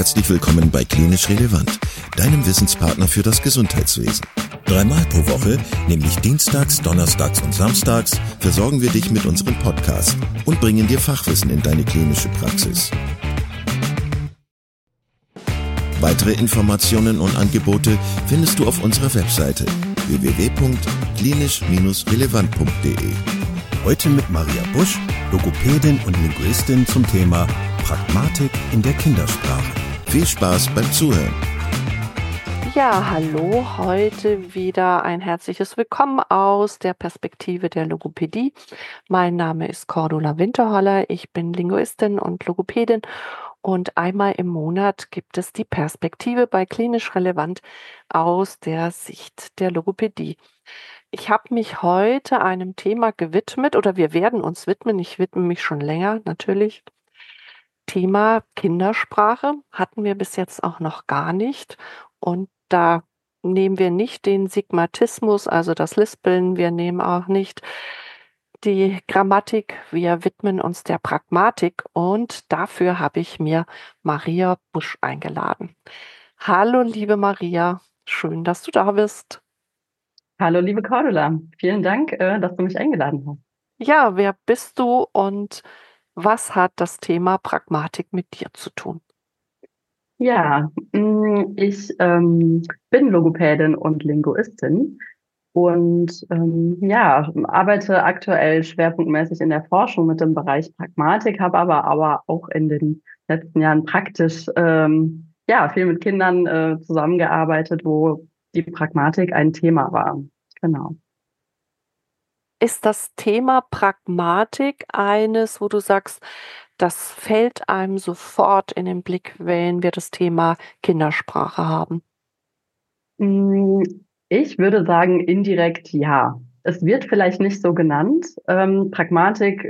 Herzlich willkommen bei Klinisch Relevant, deinem Wissenspartner für das Gesundheitswesen. 3-mal pro Woche, nämlich dienstags, donnerstags und samstags, versorgen wir dich mit unserem Podcast und bringen dir Fachwissen in deine klinische Praxis. Weitere Informationen und Angebote findest du auf unserer Webseite www.klinisch-relevant.de. Heute mit Maria Busch, Logopädin und Linguistin zum Thema Pragmatik in der Kindersprache. Viel Spaß beim Zuhören. Ja, hallo, heute wieder ein herzliches Willkommen aus der Perspektive der Logopädie. Mein Name ist Cordula Winterholler, ich bin Linguistin und Logopädin und einmal im Monat gibt es die Perspektive bei Klinisch Relevant aus der Sicht der Logopädie. Ich habe mich heute einem Thema gewidmet oder wir werden uns widmen, ich widme mich schon länger natürlich. Thema Kindersprache hatten wir bis jetzt auch noch gar nicht und da nehmen wir nicht den Sigmatismus, also das Lispeln, wir nehmen auch nicht die Grammatik, wir widmen uns der Pragmatik und dafür habe ich mir Maria Busch eingeladen. Hallo liebe Maria, schön, dass du da bist. Hallo liebe Cordula, vielen Dank, dass du mich eingeladen hast. Ja, wer bist du und was hat das Thema Pragmatik mit dir zu tun? Ja, ich bin Logopädin und Linguistin und arbeite aktuell schwerpunktmäßig in der Forschung mit dem Bereich Pragmatik, habe aber auch in den letzten Jahren praktisch viel mit Kindern zusammengearbeitet, wo die Pragmatik ein Thema war. Genau. Ist das Thema Pragmatik eines, wo du sagst, das fällt einem sofort in den Blick, wenn wir das Thema Kindersprache haben? Ich würde sagen, indirekt ja. Es wird vielleicht nicht so genannt. Pragmatik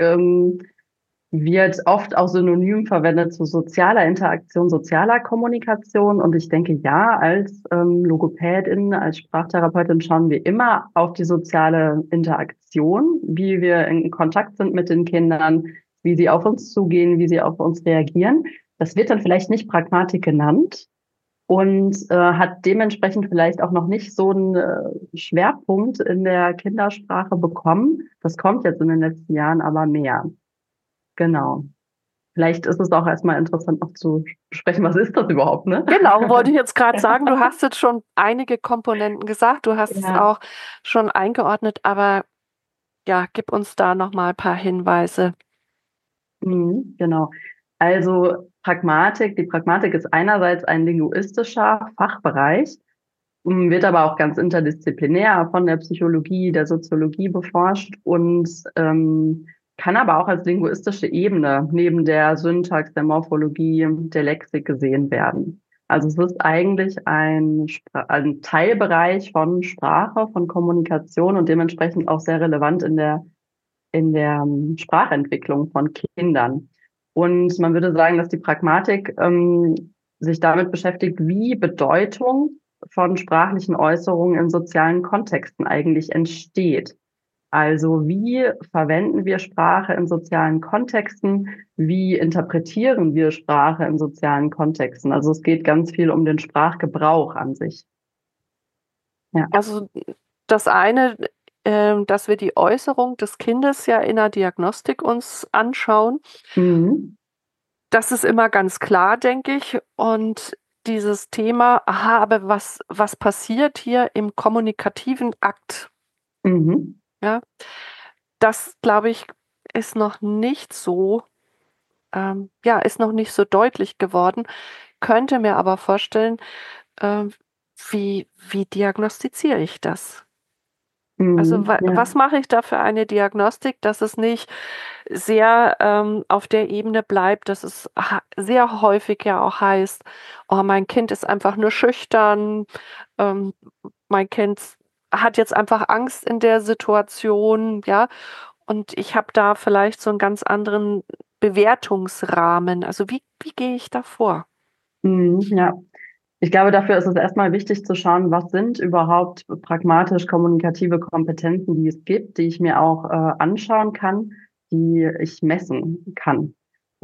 wird oft auch synonym verwendet zu sozialer Interaktion, sozialer Kommunikation. Und ich denke, ja, als Logopädin, als Sprachtherapeutin schauen wir immer auf die soziale Interaktion, wie wir in Kontakt sind mit den Kindern, wie sie auf uns zugehen, wie sie auf uns reagieren. Das wird dann vielleicht nicht Pragmatik genannt und hat dementsprechend vielleicht auch noch nicht so einen Schwerpunkt in der Kindersprache bekommen. Das kommt jetzt in den letzten Jahren aber mehr. Genau. Vielleicht ist es auch erstmal interessant noch zu besprechen, was ist das überhaupt, ne? Genau, wollte ich jetzt gerade sagen, du hast jetzt schon einige Komponenten gesagt, du hast es auch schon eingeordnet, aber ja, gib uns da nochmal ein paar Hinweise. Genau. Also die Pragmatik ist einerseits ein linguistischer Fachbereich, wird aber auch ganz interdisziplinär von der Psychologie, der Soziologie beforscht und kann aber auch als linguistische Ebene neben der Syntax, der Morphologie, der Lexik gesehen werden. Also es ist eigentlich ein Teilbereich von Sprache, von Kommunikation und dementsprechend auch sehr relevant in der Sprachentwicklung von Kindern. Und man würde sagen, dass die Pragmatik sich damit beschäftigt, wie Bedeutung von sprachlichen Äußerungen in sozialen Kontexten eigentlich entsteht. Also wie verwenden wir Sprache in sozialen Kontexten? Wie interpretieren wir Sprache in sozialen Kontexten? Also es geht ganz viel um den Sprachgebrauch an sich. Ja. Also das eine, dass wir die Äußerung des Kindes ja in der Diagnostik uns anschauen. Das ist immer ganz klar, denke ich. Und dieses Thema, aber was passiert hier im kommunikativen Akt? Ja, das, glaube ich, ist noch nicht so, ist noch nicht so deutlich geworden. Könnte mir aber vorstellen, wie diagnostiziere ich das? Also was mache ich da für eine Diagnostik, dass es nicht sehr auf der Ebene bleibt, dass es sehr häufig ja auch heißt, oh, mein Kind ist einfach nur schüchtern, mein Kind hat jetzt einfach Angst in der Situation, ja, und ich habe da vielleicht so einen ganz anderen Bewertungsrahmen. Also wie gehe ich da vor? Ja. Ich glaube, dafür ist es erstmal wichtig zu schauen, was sind überhaupt pragmatisch kommunikative Kompetenzen, die es gibt, die ich mir auch anschauen kann, die ich messen kann.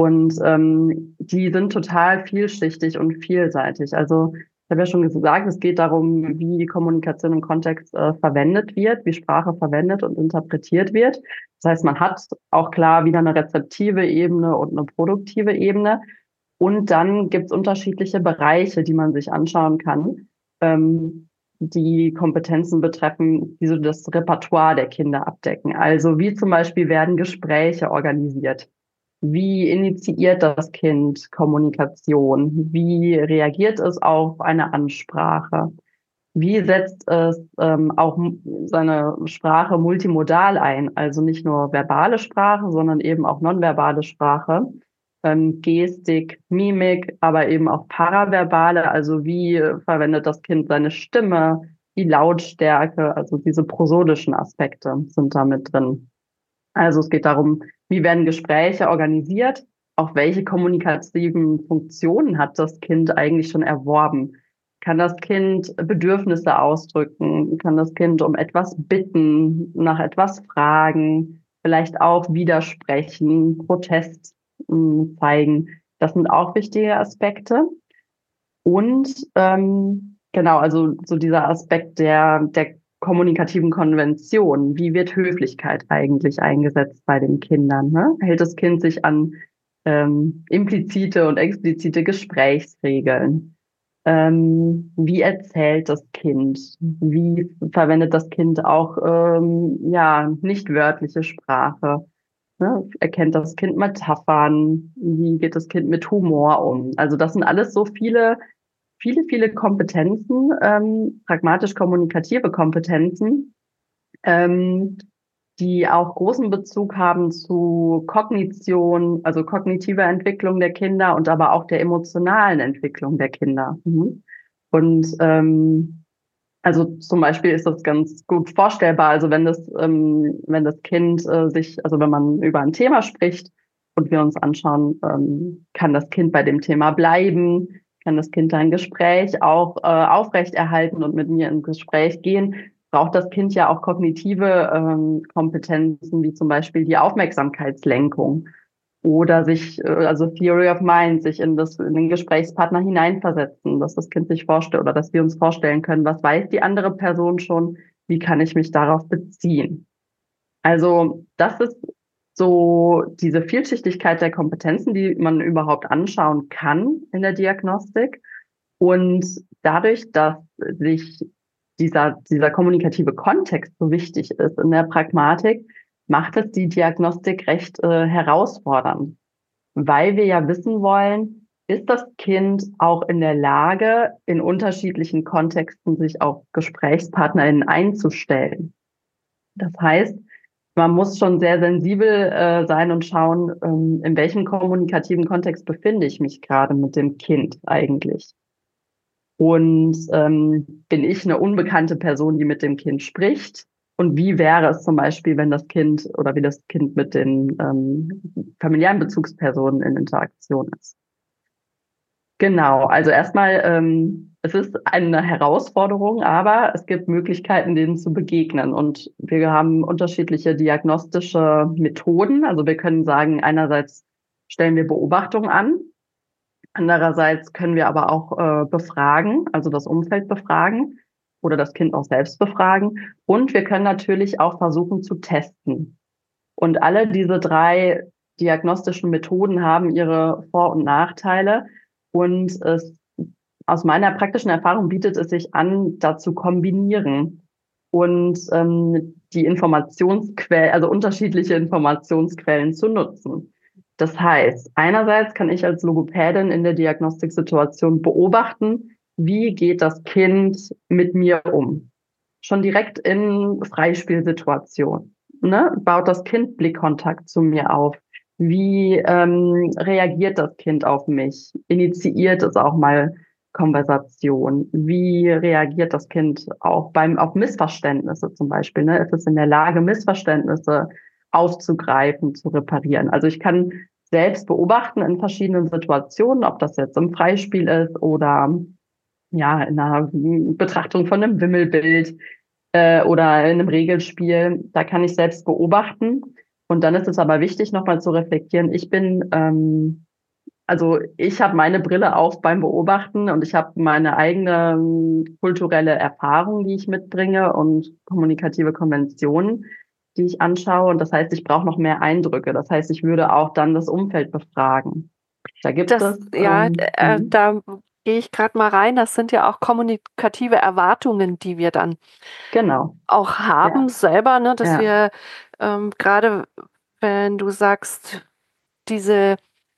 Und die sind total vielschichtig und vielseitig. Also ich habe ja schon gesagt, es geht darum, wie Kommunikation im Kontext verwendet wird, wie Sprache verwendet und interpretiert wird. Das heißt, man hat auch klar wieder eine rezeptive Ebene und eine produktive Ebene. Und dann gibt es unterschiedliche Bereiche, die man sich anschauen kann, die Kompetenzen betreffen, die so das Repertoire der Kinder abdecken. Also wie zum Beispiel werden Gespräche organisiert? Wie initiiert das Kind Kommunikation? Wie reagiert es auf eine Ansprache? Wie setzt es auch seine Sprache multimodal ein? Also nicht nur verbale Sprache, sondern eben auch nonverbale Sprache, Gestik, Mimik, aber eben auch paraverbale. Also wie verwendet das Kind seine Stimme, die Lautstärke, also diese prosodischen Aspekte sind da mit drin. Also es geht darum, wie werden Gespräche organisiert? Auch welche kommunikativen Funktionen hat das Kind eigentlich schon erworben? Kann das Kind Bedürfnisse ausdrücken? Kann das Kind um etwas bitten, nach etwas fragen, vielleicht auch widersprechen, Protest zeigen? Das sind auch wichtige Aspekte. Und genau, also so dieser Aspekt der kommunikativen Konvention. Wie wird Höflichkeit eigentlich eingesetzt bei den Kindern? Ne? Hält das Kind sich an implizite und explizite Gesprächsregeln? Wie erzählt das Kind? Wie verwendet das Kind auch nicht wörtliche Sprache? Ne? Erkennt das Kind Metaphern? Wie geht das Kind mit Humor um? Also das sind alles so viele Kompetenzen, pragmatisch-kommunikative Kompetenzen, die auch großen Bezug haben zu Kognition, also kognitiver Entwicklung der Kinder und aber auch der emotionalen Entwicklung der Kinder. Und also zum Beispiel ist das ganz gut vorstellbar, also wenn das Kind also wenn man über ein Thema spricht und wir uns anschauen, kann das Kind bei dem Thema bleiben, kann das Kind ein Gespräch auch aufrechterhalten und mit mir ins Gespräch gehen, braucht das Kind ja auch kognitive Kompetenzen, wie zum Beispiel die Aufmerksamkeitslenkung oder also Theory of Mind, sich in den Gesprächspartner hineinversetzen, dass das Kind sich vorstellt oder dass wir uns vorstellen können, was weiß die andere Person schon, wie kann ich mich darauf beziehen. Also das ist so diese Vielschichtigkeit der Kompetenzen, die man überhaupt anschauen kann in der Diagnostik. Und dadurch, dass sich dieser kommunikative Kontext so wichtig ist in der Pragmatik, macht es die Diagnostik recht herausfordernd, weil wir ja wissen wollen, ist das Kind auch in der Lage, in unterschiedlichen Kontexten sich auf GesprächspartnerInnen einzustellen. Das heißt, man muss schon sehr sensibel sein und schauen, in welchem kommunikativen Kontext befinde ich mich gerade mit dem Kind eigentlich. Und bin ich eine unbekannte Person, die mit dem Kind spricht? Und wie wäre es zum Beispiel, wenn das Kind oder wie das Kind mit den familiären Bezugspersonen in Interaktion ist? Genau, also erstmal, es ist eine Herausforderung, aber es gibt Möglichkeiten, denen zu begegnen. Und wir haben unterschiedliche diagnostische Methoden. Also wir können sagen, einerseits stellen wir Beobachtungen an, andererseits können wir aber auch befragen, also das Umfeld befragen oder das Kind auch selbst befragen. Und wir können natürlich auch versuchen zu testen. Und alle diese 3 diagnostischen Methoden haben ihre Vor- und Nachteile. Und aus meiner praktischen Erfahrung bietet es sich an, da zu kombinieren und die Informationsquellen, also unterschiedliche Informationsquellen zu nutzen. Das heißt, einerseits kann ich als Logopädin in der Diagnostiksituation beobachten, wie geht das Kind mit mir um? Schon direkt in Freispielsituationen. Ne? Baut das Kind Blickkontakt zu mir auf? Wie reagiert das Kind auf mich? Initiiert es auch mal Konversation? Wie reagiert das Kind auch auf Missverständnisse zum Beispiel? Ne? Ist es in der Lage, Missverständnisse aufzugreifen, zu reparieren? Also ich kann selbst beobachten in verschiedenen Situationen, ob das jetzt im Freispiel ist oder ja in einer Betrachtung von einem Wimmelbild oder in einem Regelspiel. Da kann ich selbst beobachten. Und dann ist es aber wichtig, nochmal zu reflektieren. Ich habe meine Brille auf beim Beobachten und ich habe meine eigene kulturelle Erfahrung, die ich mitbringe und kommunikative Konventionen, die ich anschaue. Und das heißt, ich brauche noch mehr Eindrücke. Das heißt, ich würde auch dann das Umfeld befragen. Da gibt es. Da gehe ich gerade mal rein. Das sind ja auch kommunikative Erwartungen, die wir dann auch haben selber, ne? Dass wir gerade, wenn du sagst, diese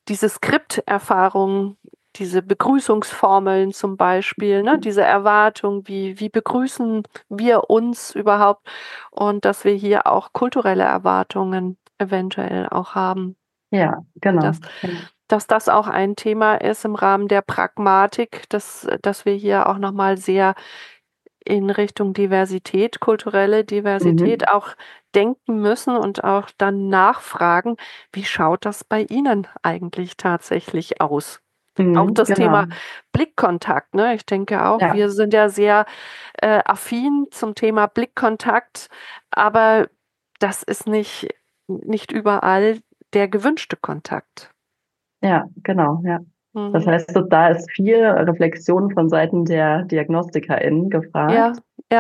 Skripterfahrung, diese Begrüßungsformeln zum Beispiel, ne, diese Erwartung, wie begrüßen wir uns überhaupt und dass wir hier auch kulturelle Erwartungen eventuell auch haben. Ja, genau. Dass das auch ein Thema ist im Rahmen der Pragmatik, dass wir hier auch nochmal sehr in Richtung Diversität, kulturelle Diversität auch denken müssen und auch dann nachfragen, wie schaut das bei Ihnen eigentlich tatsächlich aus? Auch das Thema Blickkontakt, ne? Ich denke auch, wir sind ja sehr affin zum Thema Blickkontakt, aber das ist nicht überall der gewünschte Kontakt. Ja, genau, ja. Das heißt, da ist viel Reflexion von Seiten der DiagnostikerInnen gefragt.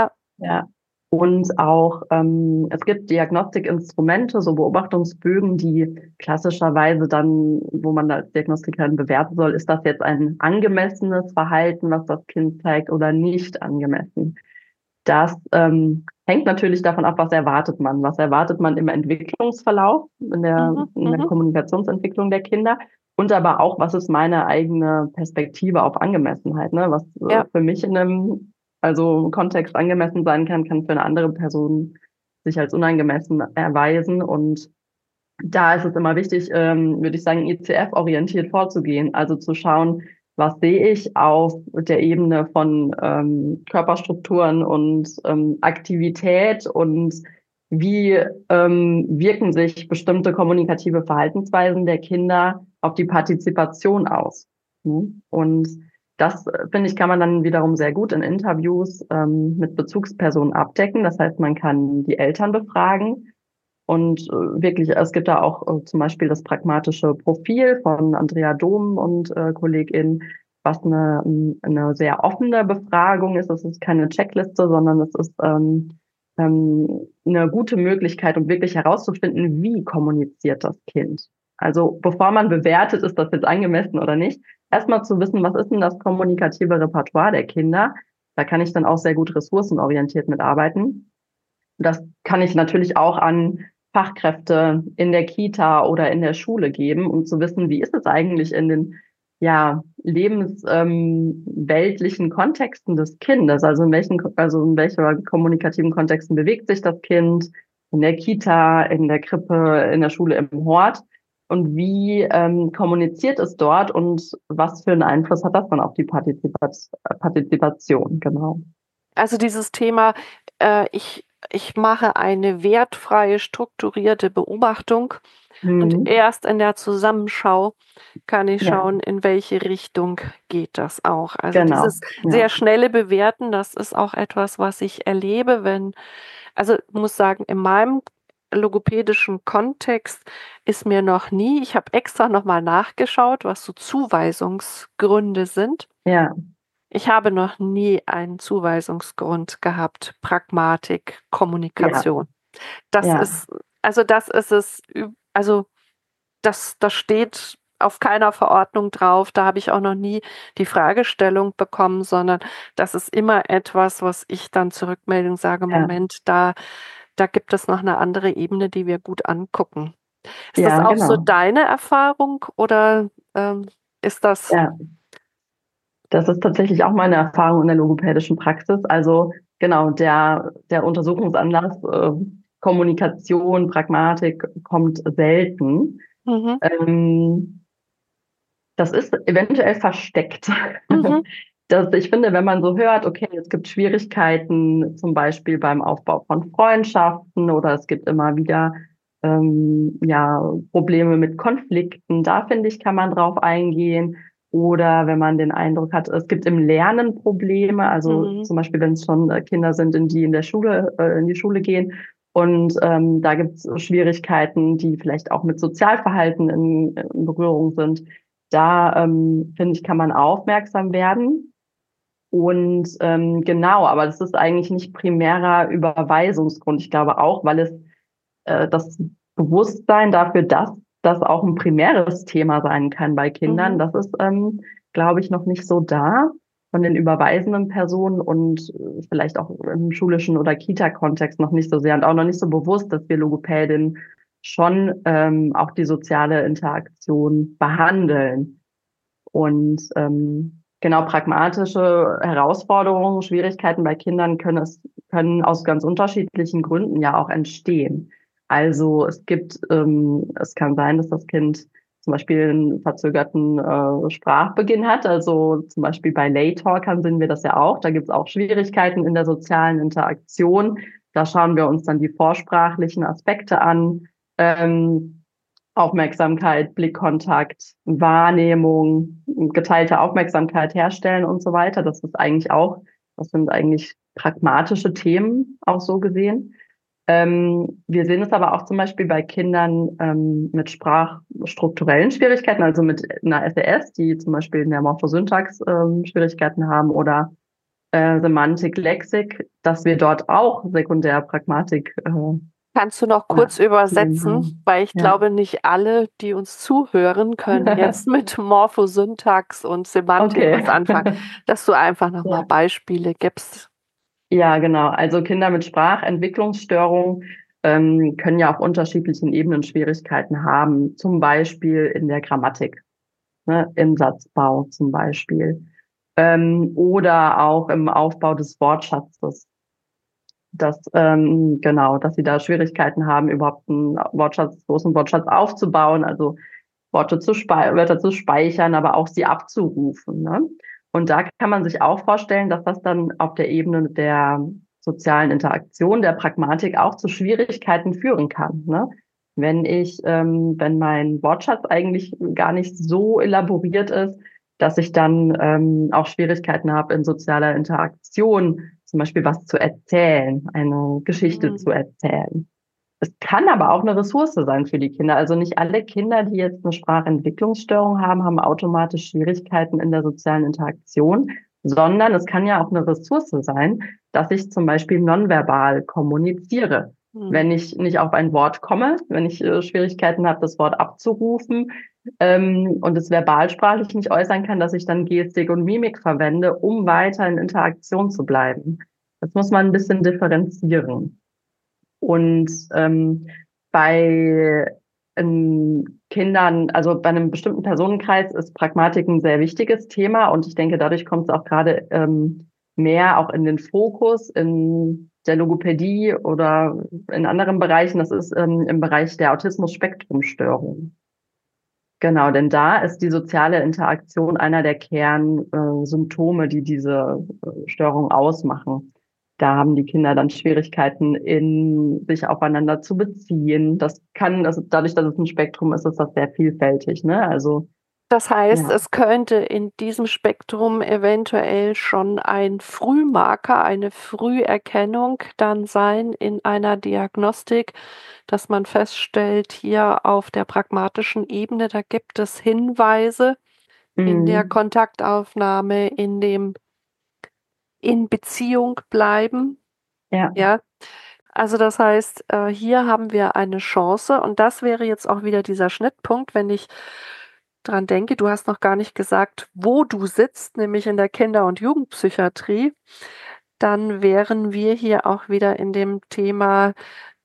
Ja. Und auch, es gibt Diagnostikinstrumente, so Beobachtungsbögen, die klassischerweise dann, wo man als Diagnostikerin bewerten soll, ist das jetzt ein angemessenes Verhalten, was das Kind zeigt, oder nicht angemessen. Das hängt natürlich davon ab, was erwartet man. Was erwartet man im Entwicklungsverlauf, in der Kommunikationsentwicklung der Kinder? Und aber auch, was ist meine eigene Perspektive auf Angemessenheit, ne? Was für mich in einem Kontext angemessen sein kann für eine andere Person sich als unangemessen erweisen. Und da ist es immer wichtig, würde ich sagen, ICF-orientiert vorzugehen. Also zu schauen, was sehe ich auf der Ebene von Körperstrukturen und Aktivität und wie wirken sich bestimmte kommunikative Verhaltensweisen der Kinder auf die Partizipation aus. Und das, finde ich, kann man dann wiederum sehr gut in Interviews mit Bezugspersonen abdecken. Das heißt, man kann die Eltern befragen. Und wirklich, es gibt da auch zum Beispiel das pragmatische Profil von Andrea Dom und KollegInnen, was eine sehr offene Befragung ist. Es ist keine Checkliste, sondern es ist eine gute Möglichkeit, um wirklich herauszufinden, wie kommuniziert das Kind. Also bevor man bewertet, ist das jetzt angemessen oder nicht, erstmal zu wissen, was ist denn das kommunikative Repertoire der Kinder. Da kann ich dann auch sehr gut ressourcenorientiert mitarbeiten. Das kann ich natürlich auch an Fachkräfte in der Kita oder in der Schule geben, um zu wissen, wie ist es eigentlich in den lebensweltlichen Kontexten des Kindes, also in welchen kommunikativen Kontexten bewegt sich das Kind, in der Kita, in der Krippe, in der Schule, im Hort, und wie kommuniziert es dort und was für einen Einfluss hat das dann auf die Partizipation, genau. Also dieses Thema, ich mache eine wertfreie, strukturierte Beobachtung und erst in der Zusammenschau kann ich schauen, in welche Richtung geht das auch. Also dieses sehr schnelle Bewerten, das ist auch etwas, was ich erlebe, ich muss sagen, in meinem logopädischen Kontext ist mir noch nie, ich habe extra nochmal nachgeschaut, was so Zuweisungsgründe sind. Ja. Ich habe noch nie einen Zuweisungsgrund gehabt, Pragmatik, Kommunikation. Das ist es, das steht auf keiner Verordnung drauf, da habe ich auch noch nie die Fragestellung bekommen, sondern das ist immer etwas, was ich dann zurückmelde und sage, Moment, da gibt es noch eine andere Ebene, die wir gut angucken. Ist das auch so deine Erfahrung oder ist das... Ja. Das ist tatsächlich auch meine Erfahrung in der logopädischen Praxis. Also genau, der Untersuchungsanlass Kommunikation, Pragmatik kommt selten. Das ist eventuell versteckt. Ich finde, wenn man so hört, okay, es gibt Schwierigkeiten zum Beispiel beim Aufbau von Freundschaften oder es gibt immer wieder Probleme mit Konflikten, da finde ich, kann man drauf eingehen. Oder wenn man den Eindruck hat, es gibt im Lernen Probleme, also zum Beispiel, wenn es schon Kinder sind, die in die Schule gehen Und da gibt es Schwierigkeiten, die vielleicht auch mit Sozialverhalten in Berührung sind. Da, finde ich, kann man aufmerksam werden. Und genau, aber das ist eigentlich nicht primärer Überweisungsgrund. Ich glaube auch, weil es das Bewusstsein dafür, dass das auch ein primäres Thema sein kann bei Kindern, das ist, glaube ich, noch nicht so da von den überweisenden Personen und vielleicht auch im schulischen oder Kita-Kontext noch nicht so sehr und auch noch nicht so bewusst, dass wir Logopädinnen schon auch die soziale Interaktion behandeln. Und genau, pragmatische Herausforderungen, Schwierigkeiten bei Kindern können aus ganz unterschiedlichen Gründen ja auch entstehen. Also es kann sein, dass das Kind zum Beispiel einen verzögerten Sprachbeginn hat. Also zum Beispiel bei Late-Talkern sehen wir das ja auch. Da gibt es auch Schwierigkeiten in der sozialen Interaktion. Da schauen wir uns dann die vorsprachlichen Aspekte an. Aufmerksamkeit, Blickkontakt, Wahrnehmung, geteilte Aufmerksamkeit herstellen und so weiter. Das sind eigentlich pragmatische Themen, auch so gesehen. Wir sehen es aber auch zum Beispiel bei Kindern mit sprachstrukturellen Schwierigkeiten, also mit einer SES, die zum Beispiel in der Morphosyntax Schwierigkeiten haben oder Semantik, Lexik, dass wir dort auch sekundär Pragmatik Kannst du noch kurz übersetzen? haben. Weil ich glaube, nicht alle, die uns zuhören, können jetzt mit Morphosyntax und Semantik was anfangen. Dass du einfach nochmal Beispiele gibst. Ja, genau. Also Kinder mit Sprachentwicklungsstörungen können ja auf unterschiedlichen Ebenen Schwierigkeiten haben. Zum Beispiel in der Grammatik, ne, im Satzbau zum Beispiel. Oder auch im Aufbau des Wortschatzes. Dass sie da Schwierigkeiten haben, überhaupt einen großen Wortschatz aufzubauen, also Wörter zu speichern, aber auch sie abzurufen. Ne? Und da kann man sich auch vorstellen, dass das dann auf der Ebene der sozialen Interaktion, der Pragmatik auch zu Schwierigkeiten führen kann. Ne? Wenn mein Wortschatz eigentlich gar nicht so elaboriert ist, dass ich dann auch Schwierigkeiten habe in sozialer Interaktion, zum Beispiel was zu erzählen, eine Geschichte zu erzählen. Es kann aber auch eine Ressource sein für die Kinder. Also nicht alle Kinder, die jetzt eine Sprachentwicklungsstörung haben, haben automatisch Schwierigkeiten in der sozialen Interaktion, sondern es kann ja auch eine Ressource sein, dass ich zum Beispiel nonverbal kommuniziere. Wenn ich nicht auf ein Wort komme, wenn ich Schwierigkeiten habe, das Wort abzurufen und es verbalsprachlich nicht äußern kann, dass ich dann Gestik und Mimik verwende, um weiter in Interaktion zu bleiben. Das muss man ein bisschen differenzieren. Und bei Kindern, also bei einem bestimmten Personenkreis ist Pragmatik ein sehr wichtiges Thema und ich denke, dadurch kommt es auch gerade mehr auch in den Fokus in der Logopädie oder in anderen Bereichen. Das ist im Bereich der Autismus-Spektrum-Störung. Genau, denn da ist die soziale Interaktion einer der Kernsymptome, die diese Störung ausmachen. Da haben die Kinder dann Schwierigkeiten, sich aufeinander zu beziehen. Dadurch, dass es ein Spektrum ist, ist das sehr vielfältig, ne? Also. Das heißt, es könnte in diesem Spektrum eventuell schon ein Frühmarker, eine Früherkennung dann sein in einer Diagnostik, dass man feststellt, hier auf der pragmatischen Ebene, da gibt es Hinweise in der Kontaktaufnahme, in Beziehung bleiben. Ja. Also das heißt, hier haben wir eine Chance und das wäre jetzt auch wieder dieser Schnittpunkt, wenn ich dran denke, du hast noch gar nicht gesagt, wo du sitzt, nämlich in der Kinder- und Jugendpsychiatrie, dann wären wir hier auch wieder in dem Thema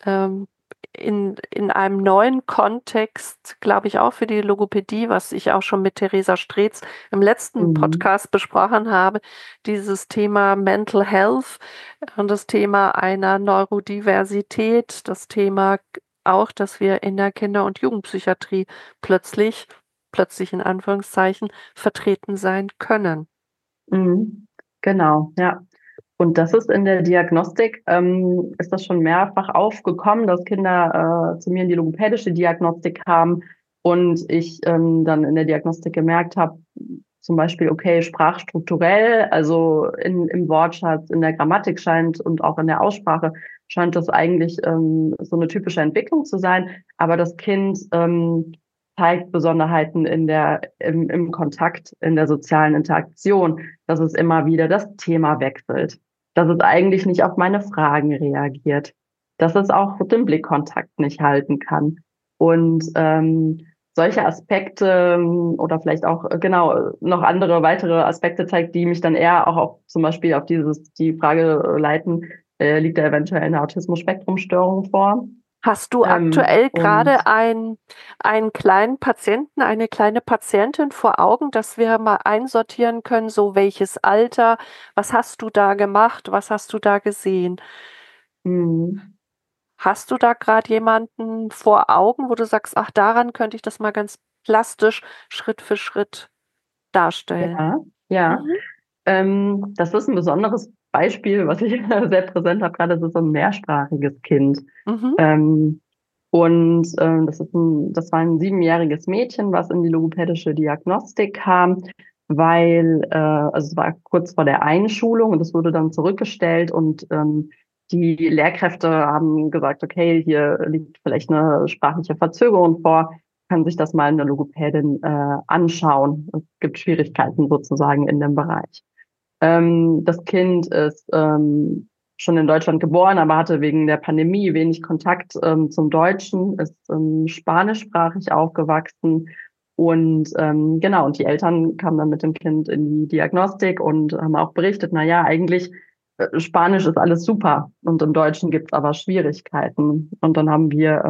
in einem neuen Kontext, glaube ich, auch für die Logopädie, was ich auch schon mit Theresa Streetz im letzten Podcast besprochen habe, dieses Thema Mental Health und das Thema einer Neurodiversität, das Thema auch, dass wir in der Kinder- und Jugendpsychiatrie plötzlich in Anführungszeichen vertreten sein können. Genau, ja. Und das ist in der Diagnostik, ist das schon mehrfach aufgekommen, dass Kinder zu mir in die logopädische Diagnostik kamen und ich dann in der Diagnostik gemerkt habe, zum Beispiel, okay, sprachstrukturell, also im Wortschatz, in der Grammatik scheint und auch in der Aussprache scheint das eigentlich so eine typische Entwicklung zu sein. Aber das Kind zeigt Besonderheiten im Kontakt, in der sozialen Interaktion, dass es immer wieder das Thema wechselt, dass es eigentlich nicht auf meine Fragen reagiert, dass es auch den Blickkontakt nicht halten kann. Und solche Aspekte oder vielleicht auch genau noch andere weitere Aspekte zeigt, die mich dann eher auch auf, zum Beispiel auf die Frage leiten, liegt da eventuell eine Autismus-Spektrum-Störung vor? Hast du aktuell gerade einen kleinen Patienten, eine kleine Patientin vor Augen, dass wir mal einsortieren können, so welches Alter, was hast du da gemacht, was hast du da gesehen? Hast du da gerade jemanden vor Augen, wo du sagst, ach, daran könnte ich das mal ganz plastisch Schritt für Schritt darstellen? Ja. Das ist ein besonderes Beispiel, was ich sehr präsent habe. Gerade das ist so ein mehrsprachiges Kind. Das war ein 7-jähriges Mädchen, was in die logopädische Diagnostik kam, weil also es war kurz vor der Einschulung und es wurde dann zurückgestellt und die Lehrkräfte haben gesagt, okay, hier liegt vielleicht eine sprachliche Verzögerung vor, kann sich das mal eine Logopädin anschauen. Es gibt Schwierigkeiten sozusagen in dem Bereich. Das Kind ist schon in Deutschland geboren, aber hatte wegen der Pandemie wenig Kontakt zum Deutschen, ist spanischsprachig aufgewachsen und und die Eltern kamen dann mit dem Kind in die Diagnostik und haben auch berichtet, na ja, eigentlich Spanisch ist alles super und im Deutschen gibt's aber Schwierigkeiten. Und dann haben wir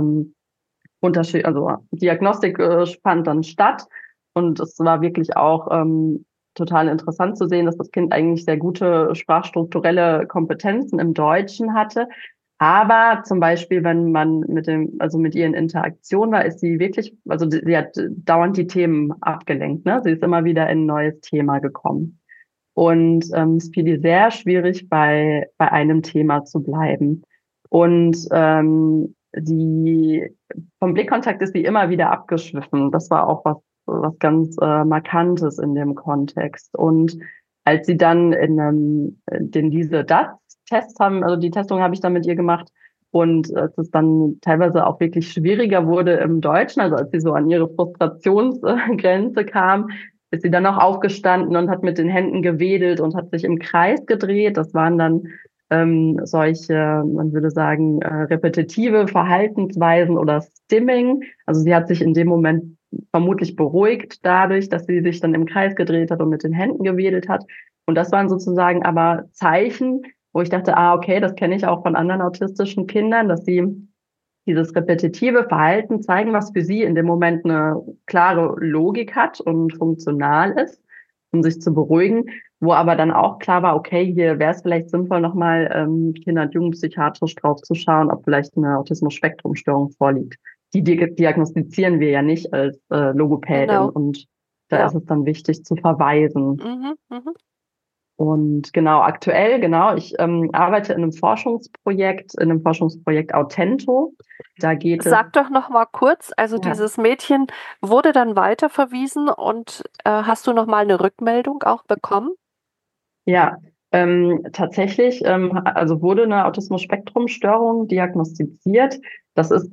Diagnostik fand dann statt und es war wirklich auch total interessant zu sehen, dass das Kind eigentlich sehr gute sprachstrukturelle Kompetenzen im Deutschen hatte. Aber zum Beispiel, wenn man mit ihr in Interaktion war, ist sie wirklich, also sie hat dauernd die Themen abgelenkt, ne? Sie ist immer wieder in ein neues Thema gekommen. Und es fiel ihr sehr schwierig, bei einem Thema zu bleiben. Und vom Blickkontakt ist sie immer wieder abgeschwiffen. Das war auch was ganz Markantes in dem Kontext. Und als sie dann diese DATS-Tests haben, also die Testung habe ich dann mit ihr gemacht, und als es dann teilweise auch wirklich schwieriger wurde im Deutschen, also als sie so an ihre Frustrationsgrenze kam, ist sie dann auch aufgestanden und hat mit den Händen gewedelt und hat sich im Kreis gedreht. Das waren dann solche, man würde sagen, repetitive Verhaltensweisen oder Stimming. Also sie hat sich in dem Moment vermutlich beruhigt dadurch, dass sie sich dann im Kreis gedreht hat und mit den Händen gewedelt hat. Und das waren sozusagen aber Zeichen, wo ich dachte, okay, das kenne ich auch von anderen autistischen Kindern, dass sie dieses repetitive Verhalten zeigen, was für sie in dem Moment eine klare Logik hat und funktional ist, um sich zu beruhigen, wo aber dann auch klar war, okay, hier wäre es vielleicht sinnvoll, nochmal kinder- und jugendpsychiatrisch drauf zu schauen, ob vielleicht eine Autismus-Spektrum-Störung vorliegt. Die diagnostizieren wir ja nicht als Logopädin, genau. Und da ist es dann wichtig zu verweisen. Und aktuell, ich arbeite in einem Forschungsprojekt Autento. Da geht Sag doch noch mal kurz, also dieses Mädchen wurde dann weiterverwiesen und hast du noch mal eine Rückmeldung auch bekommen? Ja, tatsächlich, also wurde eine Autismus-Spektrum-Störung diagnostiziert. Das ist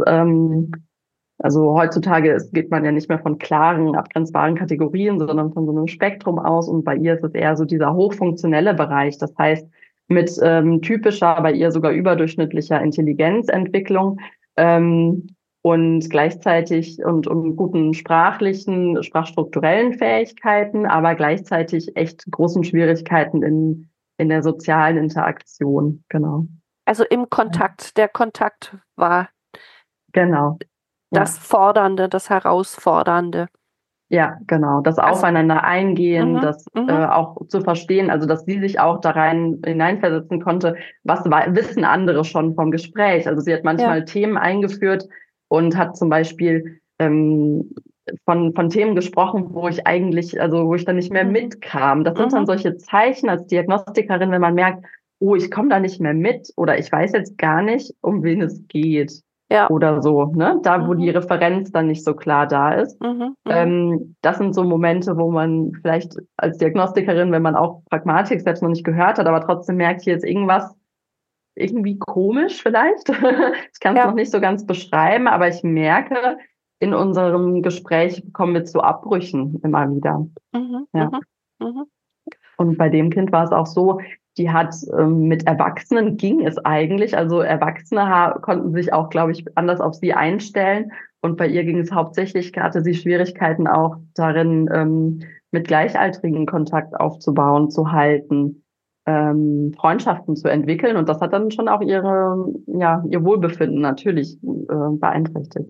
also heutzutage geht man ja nicht mehr von klaren, abgrenzbaren Kategorien, sondern von so einem Spektrum aus. Und bei ihr ist es eher so dieser hochfunktionelle Bereich. Das heißt, mit typischer, bei ihr sogar überdurchschnittlicher Intelligenzentwicklung und gleichzeitig und guten sprachstrukturellen Fähigkeiten, aber gleichzeitig echt großen Schwierigkeiten in der sozialen Interaktion. Genau. Also im Kontakt, der Kontakt war. Genau. Das Fordernde, das Herausfordernde. Ja, genau. Das Aufeinander eingehen, das auch zu verstehen, also dass sie sich auch da hineinversetzen konnte, was wissen andere schon vom Gespräch. Also sie hat manchmal Themen eingeführt und hat zum Beispiel von Themen gesprochen, wo ich dann nicht mehr mitkam. Das sind dann solche Zeichen als Diagnostikerin, wenn man merkt, ich komme da nicht mehr mit oder ich weiß jetzt gar nicht, um wen es geht. Ja. Oder so, ne? Da, wo die Referenz dann nicht so klar da ist. Das sind so Momente, wo man vielleicht als Diagnostikerin, wenn man auch Pragmatik selbst noch nicht gehört hat, aber trotzdem merkt, hier ist irgendwas, irgendwie komisch vielleicht. Ich kann es noch nicht so ganz beschreiben, aber ich merke, in unserem Gespräch kommen wir zu Abbrüchen immer wieder. Ja. Und bei dem Kind war es auch so, die hat mit Erwachsenen ging es eigentlich. Also Erwachsene konnten sich auch, glaube ich, anders auf sie einstellen. Und bei ihr ging es hauptsächlich, hatte sie Schwierigkeiten auch darin, mit Gleichaltrigen Kontakt aufzubauen, zu halten, Freundschaften zu entwickeln. Und das hat dann schon auch ihr Wohlbefinden natürlich beeinträchtigt.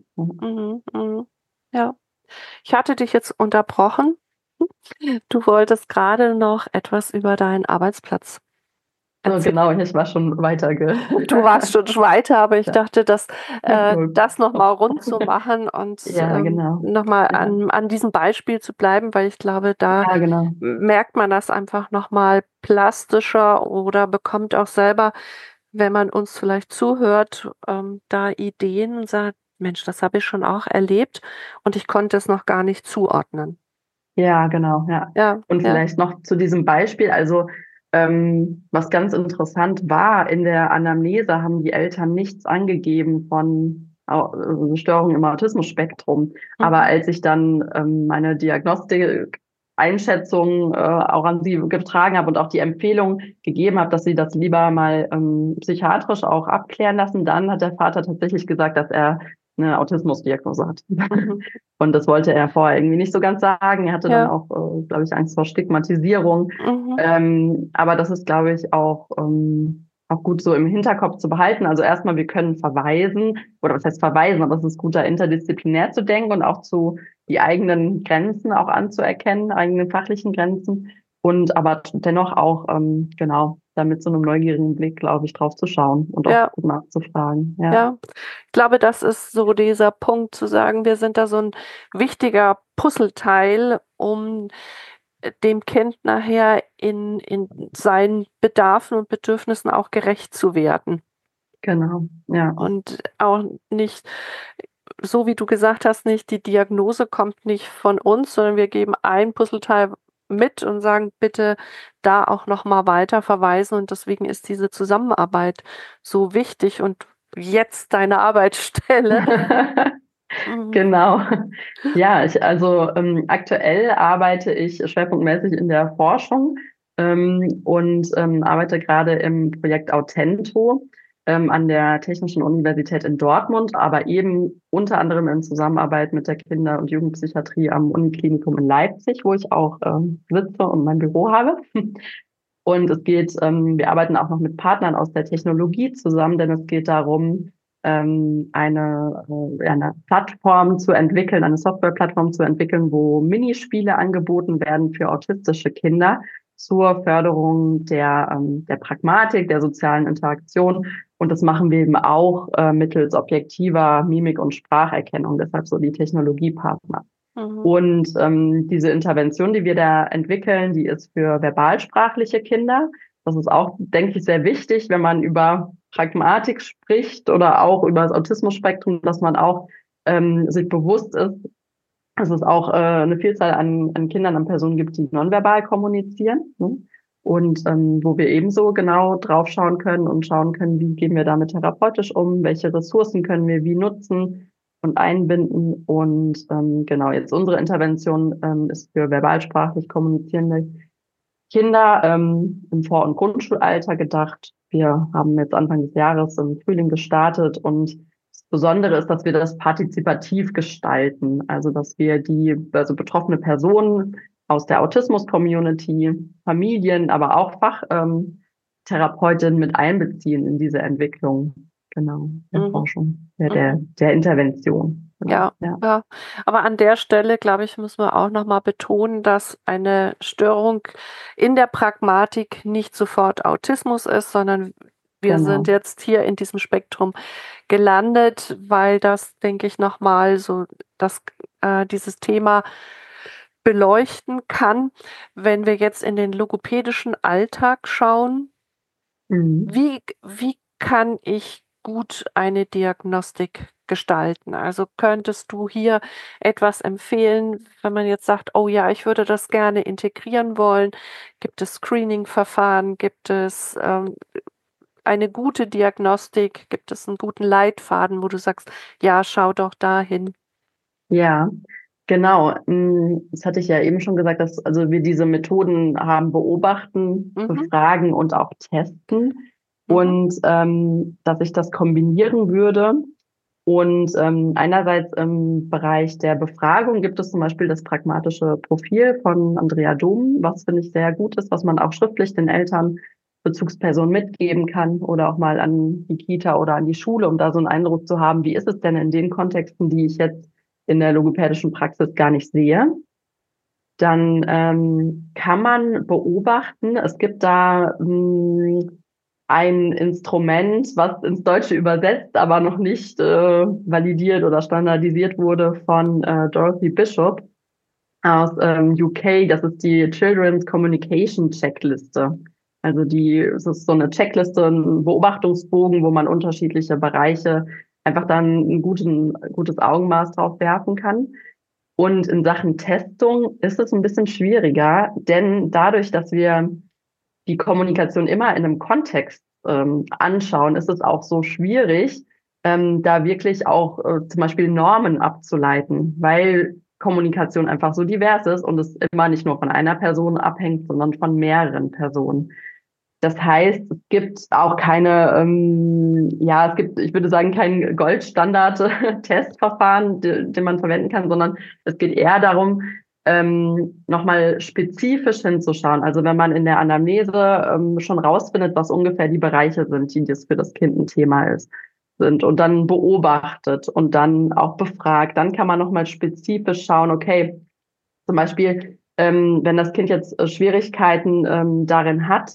Ja, ich hatte dich jetzt unterbrochen. Du wolltest gerade noch etwas über deinen Arbeitsplatz erzählen. Genau, ich war schon weiter. Du warst schon weiter, aber ich dachte, das nochmal rund zu machen und nochmal an diesem Beispiel zu bleiben, weil ich glaube, da merkt man das einfach nochmal plastischer oder bekommt auch selber, wenn man uns vielleicht zuhört, da Ideen und sagt, Mensch, das habe ich schon auch erlebt und ich konnte es noch gar nicht zuordnen. Ja, genau, ja. Und vielleicht noch zu diesem Beispiel, also was ganz interessant war, in der Anamnese haben die Eltern nichts angegeben von Störungen im Autismus-Spektrum. Aber als ich dann meine Diagnostik-Einschätzung auch an sie getragen habe und auch die Empfehlung gegeben habe, dass sie das lieber mal psychiatrisch auch abklären lassen, dann hat der Vater tatsächlich gesagt, dass er eine Autismusdiagnose hat. Und das wollte er vorher irgendwie nicht so ganz sagen. Er hatte dann auch, glaube ich, Angst vor Stigmatisierung. Aber das ist, glaube ich, auch gut so im Hinterkopf zu behalten. Also erstmal, wir können verweisen, oder was heißt verweisen, aber es ist gut, da interdisziplinär zu denken und auch zu die eigenen Grenzen auch anzuerkennen, eigene fachlichen Grenzen. Und aber dennoch auch, da mit so einem neugierigen Blick, glaube ich, drauf zu schauen und auch gut nachzufragen. Ja, ich glaube, das ist so dieser Punkt zu sagen, wir sind da so ein wichtiger Puzzleteil, um dem Kind nachher in seinen Bedarfen und Bedürfnissen auch gerecht zu werden. Genau, ja. Und auch nicht, so wie du gesagt hast, nicht die Diagnose kommt nicht von uns, sondern wir geben ein Puzzleteil mit und sagen, bitte da auch nochmal weiter verweisen. Und deswegen ist diese Zusammenarbeit so wichtig und jetzt deine Arbeitsstelle. Genau. Ja, aktuell arbeite ich schwerpunktmäßig in der Forschung und arbeite gerade im Projekt Autento an der Technischen Universität in Dortmund, aber eben unter anderem in Zusammenarbeit mit der Kinder- und Jugendpsychiatrie am Uniklinikum in Leipzig, wo ich auch sitze und mein Büro habe. Und es geht, wir arbeiten auch noch mit Partnern aus der Technologie zusammen, denn es geht darum, eine Plattform zu entwickeln, eine Softwareplattform zu entwickeln, wo Minispiele angeboten werden für autistische Kinder zur Förderung der Pragmatik, der sozialen Interaktion. Und das machen wir eben auch mittels objektiver Mimik- und Spracherkennung, deshalb so die Technologiepartner. Und diese Intervention, die wir da entwickeln, die ist für verbalsprachliche Kinder. Das ist auch, denke ich, sehr wichtig, wenn man über Pragmatik spricht oder auch über das Autismus-Spektrum, dass man auch sich bewusst ist, dass es auch eine Vielzahl an Kindern, an Personen gibt, die nonverbal kommunizieren. Ne? Und wo wir ebenso genau drauf schauen können und schauen können, wie gehen wir damit therapeutisch um, welche Ressourcen können wir wie nutzen und einbinden. Und jetzt unsere Intervention ist für verbalsprachlich kommunizierende Kinder im Vor- und Grundschulalter gedacht. Wir haben jetzt Anfang des Jahres im Frühling gestartet und das Besondere ist, dass wir das partizipativ gestalten. Also, dass wir betroffene Personen aus der Autismus-Community, Familien, aber auch Fachtherapeutinnen mit einbeziehen in diese Entwicklung, der Forschung, der Intervention. Ja. Aber an der Stelle, glaube ich, müssen wir auch nochmal betonen, dass eine Störung in der Pragmatik nicht sofort Autismus ist, sondern wir sind jetzt hier in diesem Spektrum gelandet, weil das, denke ich, nochmal so dieses Thema beleuchten kann. Wenn wir jetzt in den logopädischen Alltag schauen, wie kann ich gut eine Diagnostik gestalten? Also könntest du hier etwas empfehlen, wenn man jetzt sagt, oh ja, ich würde das gerne integrieren wollen? Gibt es Screening-Verfahren? Gibt es eine gute Diagnostik? Gibt es einen guten Leitfaden, wo du sagst, ja, schau doch dahin? Ja, genau. Das hatte ich ja eben schon gesagt, dass also wir diese Methoden haben: beobachten, befragen und auch testen. Und dass ich das kombinieren würde. Und einerseits im Bereich der Befragung gibt es zum Beispiel das pragmatische Profil von Andrea Dom, was finde ich sehr gut ist, was man auch schriftlich den Eltern, Bezugspersonen mitgeben kann oder auch mal an die Kita oder an die Schule, um da so einen Eindruck zu haben, wie ist es denn in den Kontexten, die ich jetzt in der logopädischen Praxis gar nicht sehe. Dann kann man beobachten, es gibt da ein Instrument, was ins Deutsche übersetzt, aber noch nicht validiert oder standardisiert wurde, von Dorothy Bishop aus UK. Das ist die Children's Communication Checkliste. Also es ist so eine Checkliste, ein Beobachtungsbogen, wo man unterschiedliche Bereiche einfach dann ein gutes Augenmaß drauf werfen kann. Und in Sachen Testung ist es ein bisschen schwieriger, denn dadurch, dass wir die Kommunikation immer in einem Kontext anschauen, ist es auch so schwierig, da wirklich auch zum Beispiel Normen abzuleiten, weil Kommunikation einfach so divers ist und es immer nicht nur von einer Person abhängt, sondern von mehreren Personen. Das heißt, es gibt auch keine, ich würde sagen, kein Goldstandard-Testverfahren, den man verwenden kann, sondern es geht eher darum, nochmal spezifisch hinzuschauen. Also wenn man in der Anamnese schon rausfindet, was ungefähr die Bereiche sind, die das für das Kind ein Thema sind und dann beobachtet und dann auch befragt, dann kann man nochmal spezifisch schauen, okay, zum Beispiel, wenn das Kind jetzt Schwierigkeiten darin hat,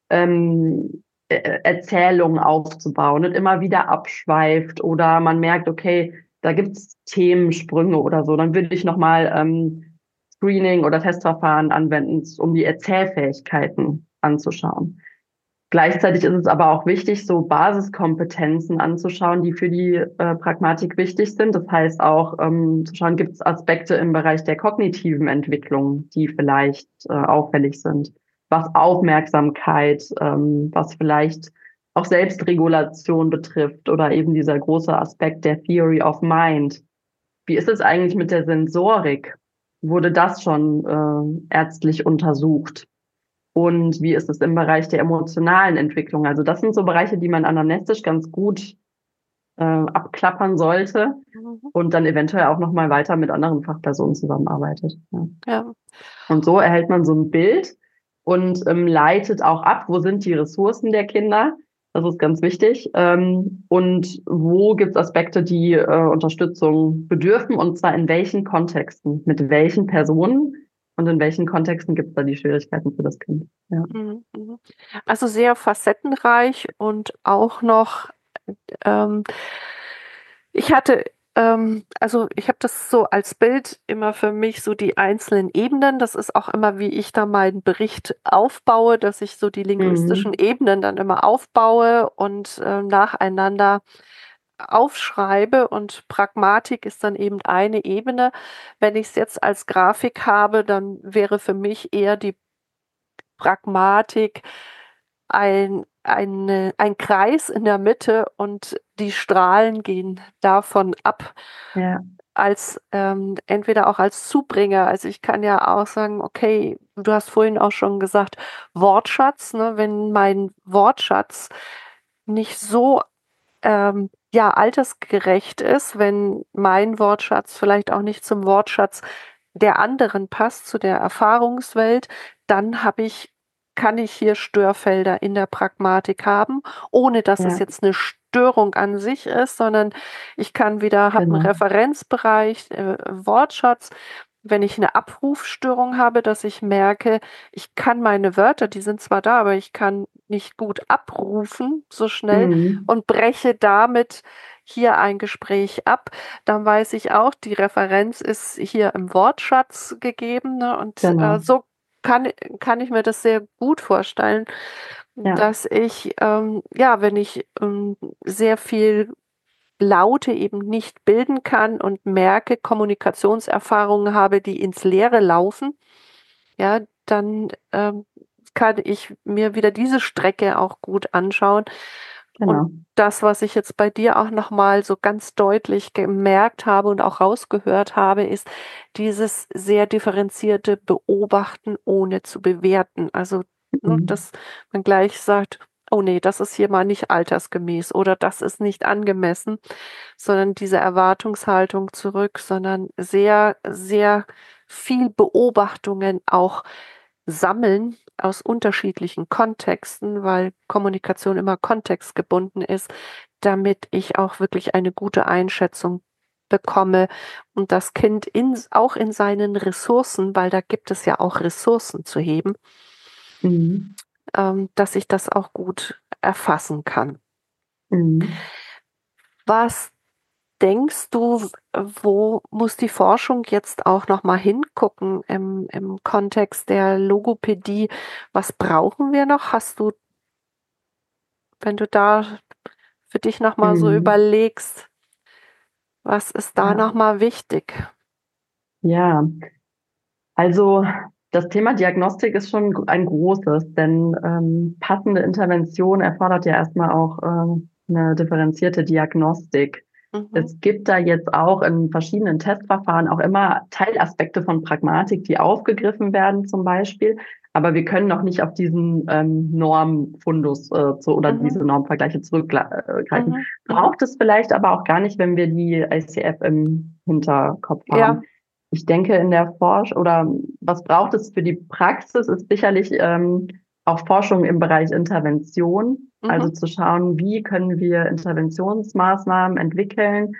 Erzählungen aufzubauen und immer wieder abschweift oder man merkt, okay, da gibt's Themensprünge oder so, dann würde ich nochmal Screening oder Testverfahren anwenden, um die Erzählfähigkeiten anzuschauen. Gleichzeitig ist es aber auch wichtig, so Basiskompetenzen anzuschauen, die für die Pragmatik wichtig sind. Das heißt auch zu schauen, gibt es Aspekte im Bereich der kognitiven Entwicklung, die vielleicht auffällig sind, was Aufmerksamkeit, was vielleicht auch Selbstregulation betrifft oder eben dieser große Aspekt der Theory of Mind. Wie ist es eigentlich mit der Sensorik? Wurde das schon ärztlich untersucht? Und wie ist es im Bereich der emotionalen Entwicklung? Also das sind so Bereiche, die man anamnestisch ganz gut abklappern sollte und dann eventuell auch nochmal weiter mit anderen Fachpersonen zusammenarbeitet. Ja. Und so erhält man so ein Bild und leitet auch ab, wo sind die Ressourcen der Kinder. Das ist ganz wichtig. Und wo gibt es Aspekte, die Unterstützung bedürfen, und zwar in welchen Kontexten, mit welchen Personen und in welchen Kontexten gibt es da die Schwierigkeiten für das Kind. Ja. Also sehr facettenreich und auch noch, ich habe das so als Bild immer für mich so die einzelnen Ebenen. Das ist auch immer, wie ich da meinen Bericht aufbaue, dass ich so die linguistischen Ebenen dann immer aufbaue und nacheinander aufschreibe, und Pragmatik ist dann eben eine Ebene. Wenn ich es jetzt als Grafik habe, dann wäre für mich eher die Pragmatik ein Kreis in der Mitte und die Strahlen gehen davon ab. Ja. Als entweder auch als Zubringer. Also ich kann ja auch sagen, okay, du hast vorhin auch schon gesagt, Wortschatz, ne? Wenn mein Wortschatz nicht so altersgerecht ist, wenn mein Wortschatz vielleicht auch nicht zum Wortschatz der anderen passt, zu der Erfahrungswelt, dann kann ich hier Störfelder in der Pragmatik haben, ohne dass es jetzt eine Störung an sich ist, sondern ich kann habe einen Referenzbereich, Wortschatz. Wenn ich eine Abrufstörung habe, dass ich merke, ich kann meine Wörter, die sind zwar da, aber ich kann nicht gut abrufen so schnell und breche damit hier ein Gespräch ab, dann weiß ich auch, die Referenz ist hier im Wortschatz gegeben, ne? Und so kann ich mir das sehr gut vorstellen, dass ich, wenn ich sehr viel Laute eben nicht bilden kann und merke, Kommunikationserfahrungen habe, die ins Leere laufen, ja, dann kann ich mir wieder diese Strecke auch gut anschauen. Genau. Und das, was ich jetzt bei dir auch nochmal so ganz deutlich gemerkt habe und auch rausgehört habe, ist dieses sehr differenzierte Beobachten, ohne zu bewerten. Also, dass man gleich sagt, oh nee, das ist hier mal nicht altersgemäß oder das ist nicht angemessen, sondern diese Erwartungshaltung zurück, sondern sehr, sehr viel Beobachtungen auch sammeln aus unterschiedlichen Kontexten, weil Kommunikation immer kontextgebunden ist, damit ich auch wirklich eine gute Einschätzung bekomme und das Kind auch in seinen Ressourcen, weil da gibt es ja auch Ressourcen zu heben, dass ich das auch gut erfassen kann. Was denkst du, wo muss die Forschung jetzt auch nochmal hingucken im Kontext der Logopädie? Was brauchen wir noch? Hast du, wenn du da für dich nochmal so überlegst, was ist da nochmal wichtig? Ja, also das Thema Diagnostik ist schon ein großes, denn passende Intervention erfordert ja erstmal auch eine differenzierte Diagnostik. Es gibt da jetzt auch in verschiedenen Testverfahren auch immer Teilaspekte von Pragmatik, die aufgegriffen werden zum Beispiel. Aber wir können noch nicht auf diesen Normfundus oder diese Normvergleiche zurückgreifen. Braucht es vielleicht aber auch gar nicht, wenn wir die ICF im Hinterkopf haben. Ja. Ich denke, in der Forschung oder was braucht es für die Praxis, ist sicherlich auch Forschung im Bereich Intervention. Also zu schauen, wie können wir Interventionsmaßnahmen entwickeln,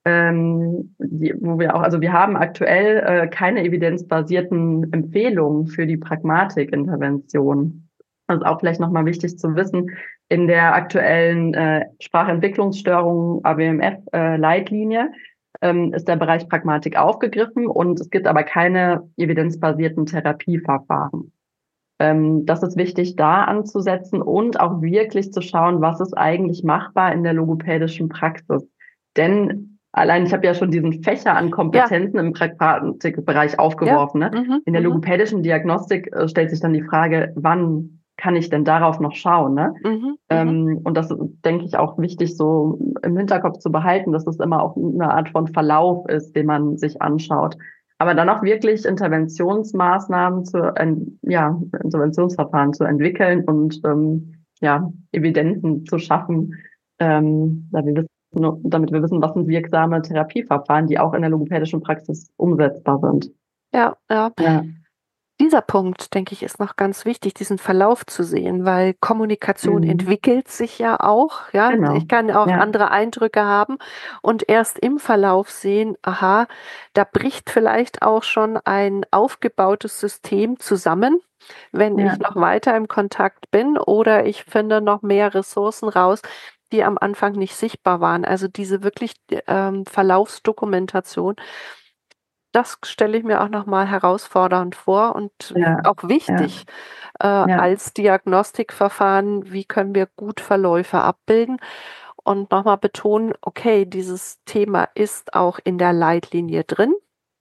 wir haben aktuell keine evidenzbasierten Empfehlungen für die Pragmatik-Intervention. Das ist auch vielleicht nochmal wichtig zu wissen. In der aktuellen Sprachentwicklungsstörungen ABMF-Leitlinie ist der Bereich Pragmatik aufgegriffen und es gibt aber keine evidenzbasierten Therapieverfahren. Das ist wichtig, da anzusetzen und auch wirklich zu schauen, was ist eigentlich machbar in der logopädischen Praxis. Denn allein, ich habe ja schon diesen Fächer an Kompetenzen im Pragmatikbereich aufgeworfen. Ne? In der logopädischen Diagnostik stellt sich dann die Frage, wann kann ich denn darauf noch schauen? Ne? Und das ist, denke ich, auch wichtig, so im Hinterkopf zu behalten, dass es immer auch eine Art von Verlauf ist, den man sich anschaut. Aber dann auch wirklich Interventionsmaßnahmen Interventionsverfahren zu entwickeln und Evidenzen zu schaffen, damit wir wissen, was sind wirksame Therapieverfahren, die auch in der logopädischen Praxis umsetzbar sind. Ja. Dieser Punkt, denke ich, ist noch ganz wichtig, diesen Verlauf zu sehen, weil Kommunikation entwickelt sich ja auch. Ja? Genau. Ich kann auch andere Eindrücke haben und erst im Verlauf sehen, aha, da bricht vielleicht auch schon ein aufgebautes System zusammen, wenn ich noch weiter im Kontakt bin oder ich finde noch mehr Ressourcen raus, die am Anfang nicht sichtbar waren. Also diese wirklich Verlaufsdokumentation, das stelle ich mir auch nochmal herausfordernd vor und auch wichtig als Diagnostikverfahren, wie können wir gut Verläufe abbilden und nochmal betonen, okay, dieses Thema ist auch in der Leitlinie drin.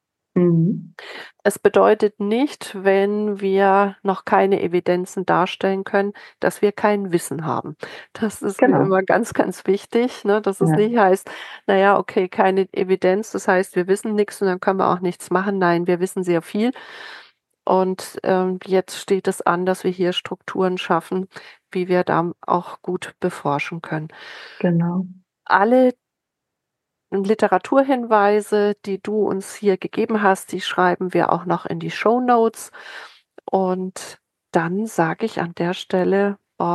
Es bedeutet nicht, wenn wir noch keine Evidenzen darstellen können, dass wir kein Wissen haben. Das ist mir immer ganz, ganz wichtig, ne? Dass es nicht heißt, naja, okay, keine Evidenz, das heißt, wir wissen nichts und dann können wir auch nichts machen. Nein, wir wissen sehr viel. Und jetzt steht es an, dass wir hier Strukturen schaffen, wie wir da auch gut beforschen können. Genau. Alle Literaturhinweise, die du uns hier gegeben hast, die schreiben wir auch noch in die Shownotes. Und dann sage ich an der Stelle,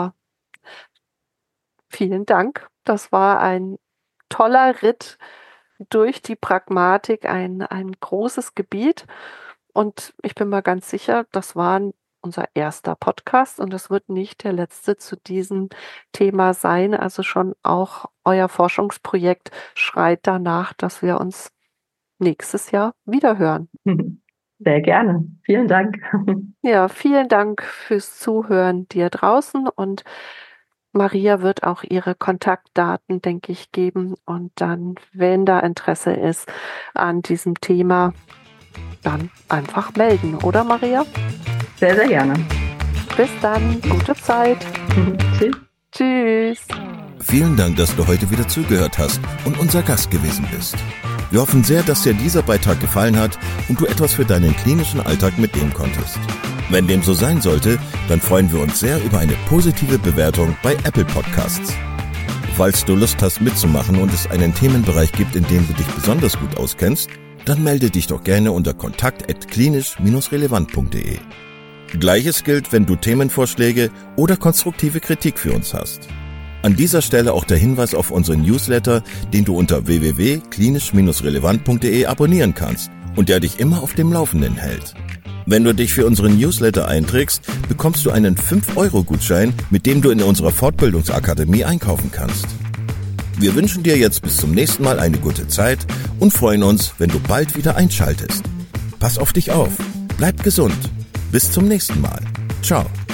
vielen Dank. Das war ein toller Ritt durch die Pragmatik, ein großes Gebiet. Und ich bin mir ganz sicher, das war unser erster Podcast und es wird nicht der letzte zu diesem Thema sein. Also schon auch euer Forschungsprojekt schreit danach, dass wir uns nächstes Jahr wiederhören. Sehr gerne. Vielen Dank. Ja, vielen Dank fürs Zuhören dir draußen und Maria wird auch ihre Kontaktdaten, denke ich, geben und dann, wenn da Interesse ist an diesem Thema, dann einfach melden, oder Maria? Sehr, sehr gerne. Bis dann, gute Zeit. Tschüss. Tschüss. Vielen Dank, dass du heute wieder zugehört hast und unser Gast gewesen bist. Wir hoffen sehr, dass dir dieser Beitrag gefallen hat und du etwas für deinen klinischen Alltag mitnehmen konntest. Wenn dem so sein sollte, dann freuen wir uns sehr über eine positive Bewertung bei Apple Podcasts. Falls du Lust hast mitzumachen und es einen Themenbereich gibt, in dem du dich besonders gut auskennst, dann melde dich doch gerne unter kontakt@klinisch-relevant.de. Gleiches gilt, wenn du Themenvorschläge oder konstruktive Kritik für uns hast. An dieser Stelle auch der Hinweis auf unseren Newsletter, den du unter www.klinisch-relevant.de abonnieren kannst und der dich immer auf dem Laufenden hält. Wenn du dich für unseren Newsletter einträgst, bekommst du einen 5-Euro-Gutschein, mit dem du in unserer Fortbildungsakademie einkaufen kannst. Wir wünschen dir jetzt bis zum nächsten Mal eine gute Zeit und freuen uns, wenn du bald wieder einschaltest. Pass auf dich auf, bleib gesund. Bis zum nächsten Mal. Ciao.